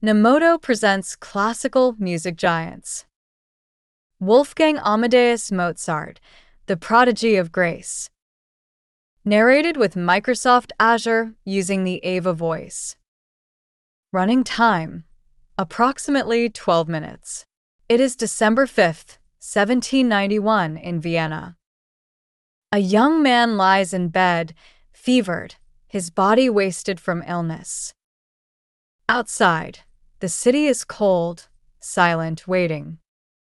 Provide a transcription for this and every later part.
Nemoto presents classical music giants. Wolfgang Amadeus Mozart, the prodigy of grace. Narrated with Microsoft Azure using the Ava voice. Running time, approximately 12 minutes. It is December 5th, 1791 in Vienna. A young man lies in bed, fevered, his body wasted from illness. Outside, the city is cold, silent, waiting.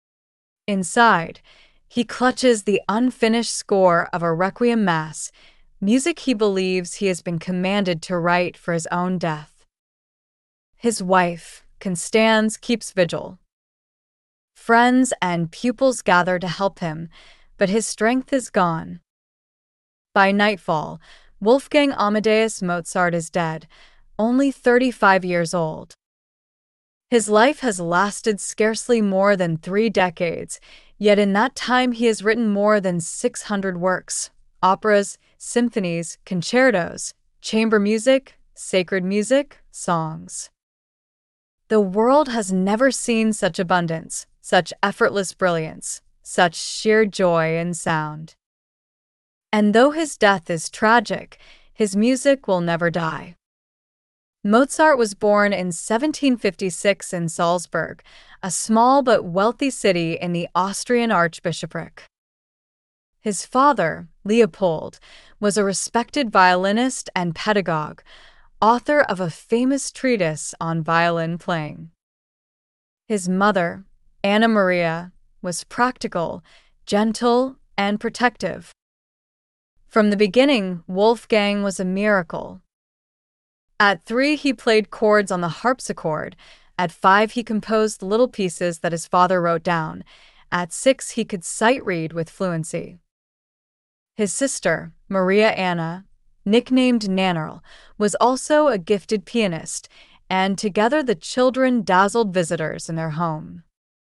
Inside, he clutches the unfinished score of a requiem mass, music he believes he has been commanded to write for his own death. His wife, Constance, keeps vigil. Friends and pupils gather to help him, but his strength is gone. By nightfall, Wolfgang Amadeus Mozart is dead, only 35 years old. His life has lasted scarcely more than 3 decades, yet in that time he has written more than 600 works, operas, symphonies, concertos, chamber music, sacred music, songs. The world has never seen such abundance, such effortless brilliance, such sheer joy in sound. And though his death is tragic, his music will never die. Mozart was born in 1756 in Salzburg, a small but wealthy city in the Austrian Archbishopric. His father, Leopold, was a respected violinist and pedagogue, author of a famous treatise on violin playing. His mother, Anna Maria, was practical, gentle, and protective. From the beginning, Wolfgang was a miracle. At 3, he played chords on the harpsichord. At 5, he composed little pieces that his father wrote down. At 6, he could sight read with fluency. His sister, Maria Anna, nicknamed Nannerl, was also a gifted pianist, and together the children dazzled visitors in their home.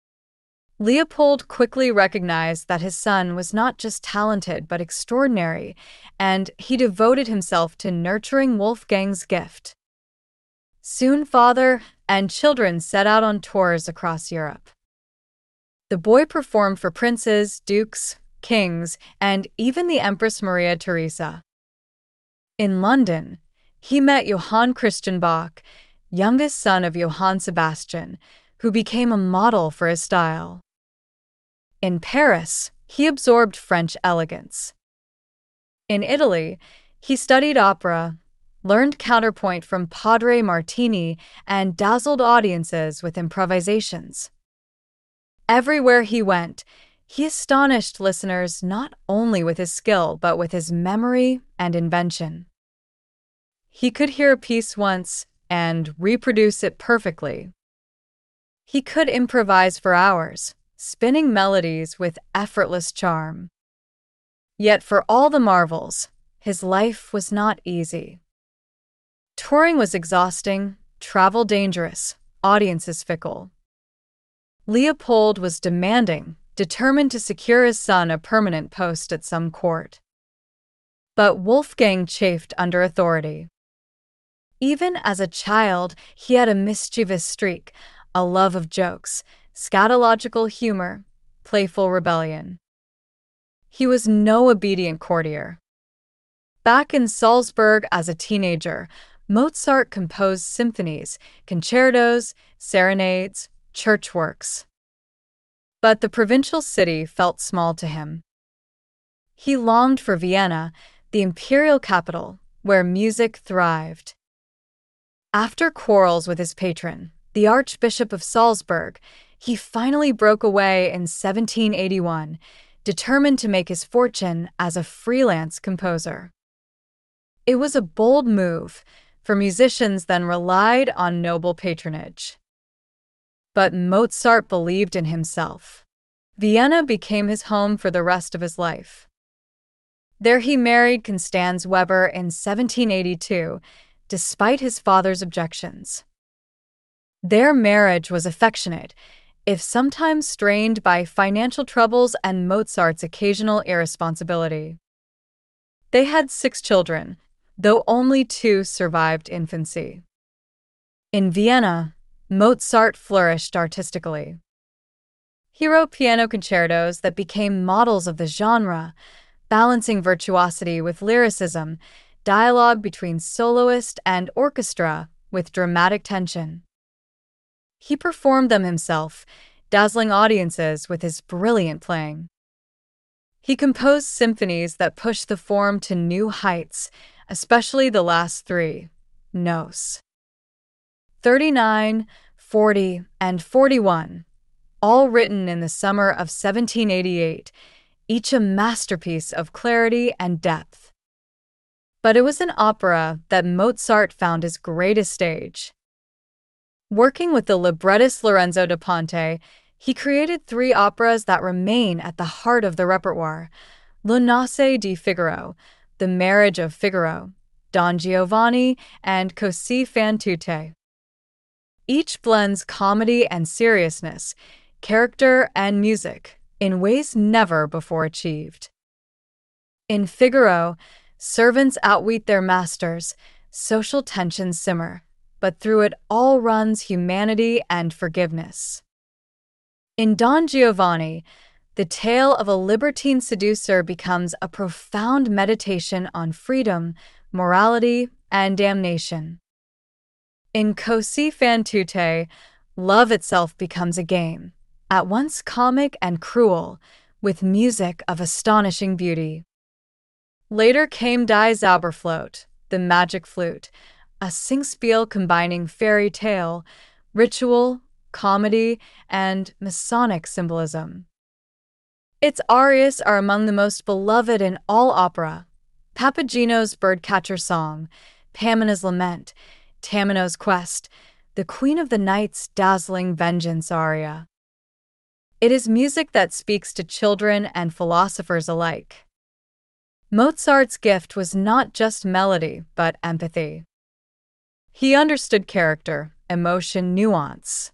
Leopold quickly recognized that his son was not just talented but extraordinary, and he devoted himself to nurturing Wolfgang's gift. Soon father and children set out on tours across Europe. The boy performed for princes, dukes, kings, and even the Empress Maria Theresa. In London, he met Johann Christian Bach, youngest son of Johann Sebastian, who became a model for his style. In Paris, he absorbed French elegance. In Italy, he studied opera, learned counterpoint from Padre Martini, and dazzled audiences with improvisations. Everywhere he went, he astonished listeners not only with his skill but with his memory and invention. He could hear a piece once and reproduce it perfectly. He could improvise for hours, spinning melodies with effortless charm. Yet for all the marvels, his life was not easy. Touring was exhausting, travel dangerous, audiences fickle. Leopold was demanding, determined to secure his son a permanent post at some court. But Wolfgang chafed under authority. Even as a child, he had a mischievous streak, a love of jokes, scatological humor, playful rebellion. He was no obedient courtier. Back in Salzburg as a teenager, Mozart composed symphonies, concertos, serenades, church works. But the provincial city felt small to him. He longed for Vienna, the imperial capital, where music thrived. After quarrels with his patron, the Archbishop of Salzburg, he finally broke away in 1781, determined to make his fortune as a freelance composer. It was a bold move, for musicians then relied on noble patronage. But Mozart believed in himself. Vienna became his home for the rest of his life. There he married Constanze Weber in 1782, despite his father's objections. Their marriage was affectionate, if sometimes strained by financial troubles and Mozart's occasional irresponsibility. They had 6 children, though only 2 survived infancy. In Vienna, Mozart flourished artistically. He wrote piano concertos that became models of the genre, balancing virtuosity with lyricism, dialogue between soloist and orchestra with dramatic tension. He performed them himself, dazzling audiences with his brilliant playing. He composed symphonies that pushed the form to new heights, especially the last three, Nos. 39, 40, and 41, all written in the summer of 1788, each a masterpiece of clarity and depth. But it was in opera that Mozart found his greatest stage. Working with the librettist Lorenzo da Ponte, he created three operas that remain at the heart of the repertoire: Le Nozze di Figaro, The Marriage of Figaro, Don Giovanni, and Così fan tutte. Each blends comedy and seriousness, character and music, in ways never before achieved. In Figaro, servants outwit their masters, social tensions simmer, but through it all runs humanity and forgiveness. In Don Giovanni, the tale of a libertine seducer becomes a profound meditation on freedom, morality, and damnation. In Così fan tutte, love itself becomes a game, at once comic and cruel, with music of astonishing beauty. Later came Die Zauberflöte, The Magic Flute, a singspiel combining fairy tale, ritual, comedy, and Masonic symbolism. Its arias are among the most beloved in all opera: Papagino's Birdcatcher Song, Pamina's Lament, Tamino's Quest, the Queen of the Night's dazzling Vengeance aria. It is music that speaks to children and philosophers alike. Mozart's gift was not just melody, but empathy. He understood character, emotion, nuance.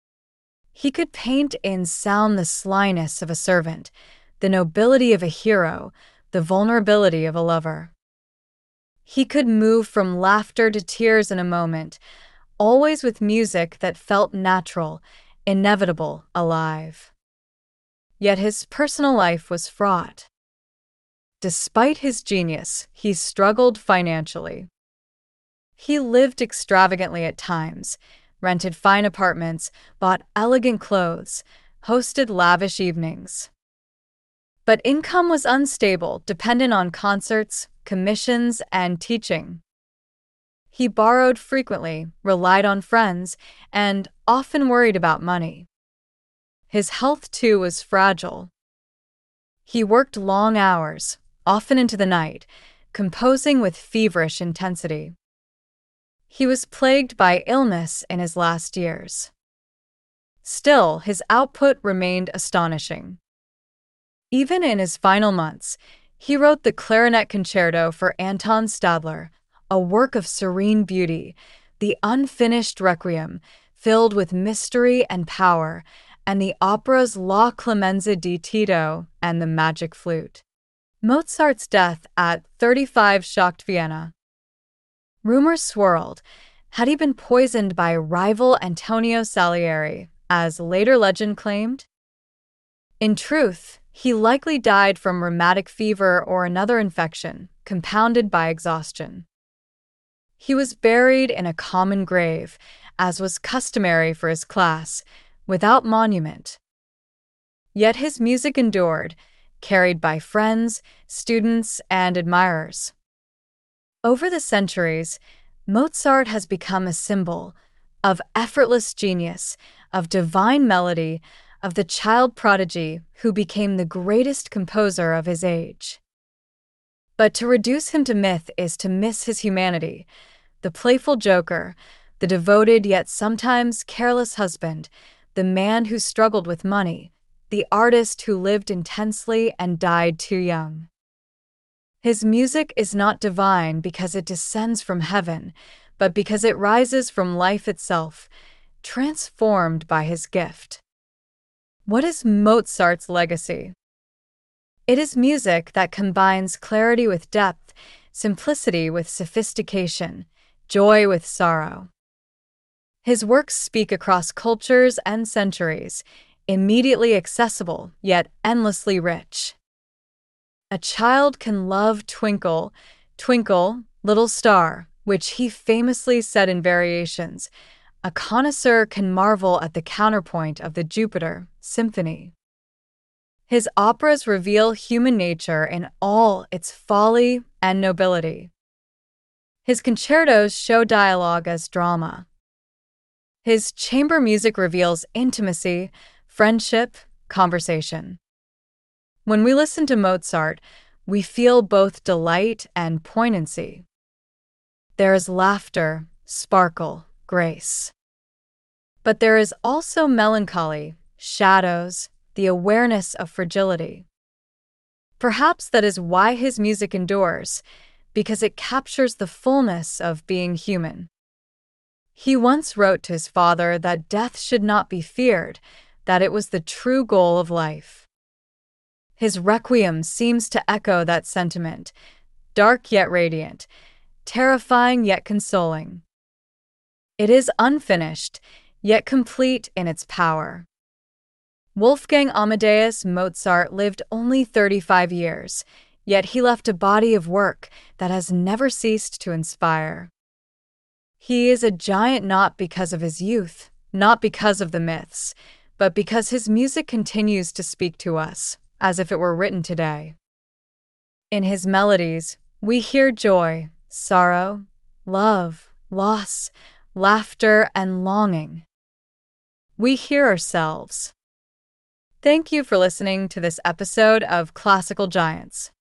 He could paint in sound the slyness of a servant, the nobility of a hero, the vulnerability of a lover. He could move from laughter to tears in a moment, always with music that felt natural, inevitable, alive. Yet his personal life was fraught. Despite his genius, he struggled financially. He lived extravagantly at times, rented fine apartments, bought elegant clothes, hosted lavish evenings. But income was unstable, dependent on concerts, commissions, and teaching. He borrowed frequently, relied on friends, and often worried about money. His health, too, was fragile. He worked long hours, often into the night, composing with feverish intensity. He was plagued by illness in his last years. Still, his output remained astonishing. Even in his final months, he wrote the Clarinet Concerto for Anton Stadler, a work of serene beauty, the unfinished Requiem, filled with mystery and power, and the opera's La Clemenza di Tito and the Magic Flute. Mozart's death at 35 shocked Vienna. Rumors swirled. Had he been poisoned by rival Antonio Salieri, as later legend claimed? In truth, he likely died from rheumatic fever or another infection, compounded by exhaustion. He was buried in a common grave, as was customary for his class, without monument. Yet his music endured, carried by friends, students, and admirers. Over the centuries, Mozart has become a symbol of effortless genius, of divine melody, of the child prodigy who became the greatest composer of his age. But to reduce him to myth is to miss his humanity, the playful joker, the devoted yet sometimes careless husband, the man who struggled with money, the artist who lived intensely and died too young. His music is not divine because it descends from heaven, but because it rises from life itself, transformed by his gift. What is Mozart's legacy? It is music that combines clarity with depth, simplicity with sophistication, joy with sorrow. His works speak across cultures and centuries, immediately accessible yet endlessly rich. A child can love Twinkle, Twinkle, Little Star, which he famously said in variations. A connoisseur can marvel at the counterpoint of the Jupiter Symphony. His operas reveal human nature in all its folly and nobility. His concertos show dialogue as drama. His chamber music reveals intimacy, friendship, conversation. When we listen to Mozart, we feel both delight and poignancy. There is laughter, sparkle, grace. But there is also melancholy, shadows, the awareness of fragility. Perhaps that is why his music endures, because it captures the fullness of being human. He once wrote to his father that death should not be feared, that it was the true goal of life. His Requiem seems to echo that sentiment, dark yet radiant, terrifying yet consoling. It is unfinished, yet complete in its power. Wolfgang Amadeus Mozart lived only 35 years, yet he left a body of work that has never ceased to inspire. He is a giant not because of his youth, not because of the myths, but because his music continues to speak to us, as if it were written today. In his melodies, we hear joy, sorrow, love, loss, laughter, and longing. We hear ourselves. Thank you for listening to this episode of Classical Giants.